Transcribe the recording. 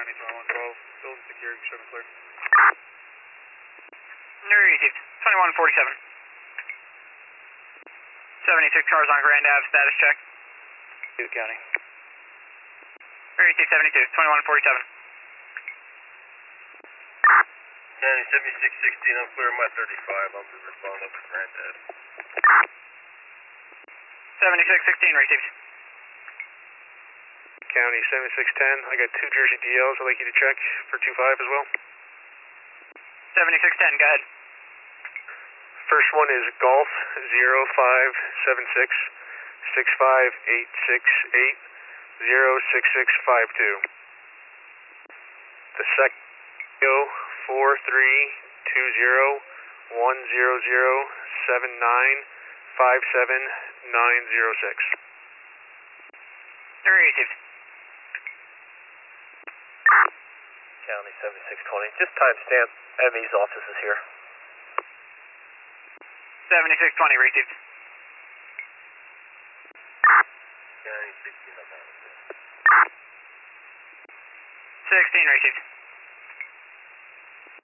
County 2112, building secured, show me clear. Received, 2147. 76 cars on Grand Ave, status check. Duke County. Received, 72, 2147. County 7616, I'm clear my 35, I'm just responding up to Grand Ave. 7616, received. County 7610, I got 2 Jersey DLs I'd like you to check for 25 as well. 7610, go ahead. First one is Golf 0576 65868 06652. The second 4320 100 7957906. Received. County 7620, just timestamp ME's office is here. 7620, received. County 16, I'm out. 16, received.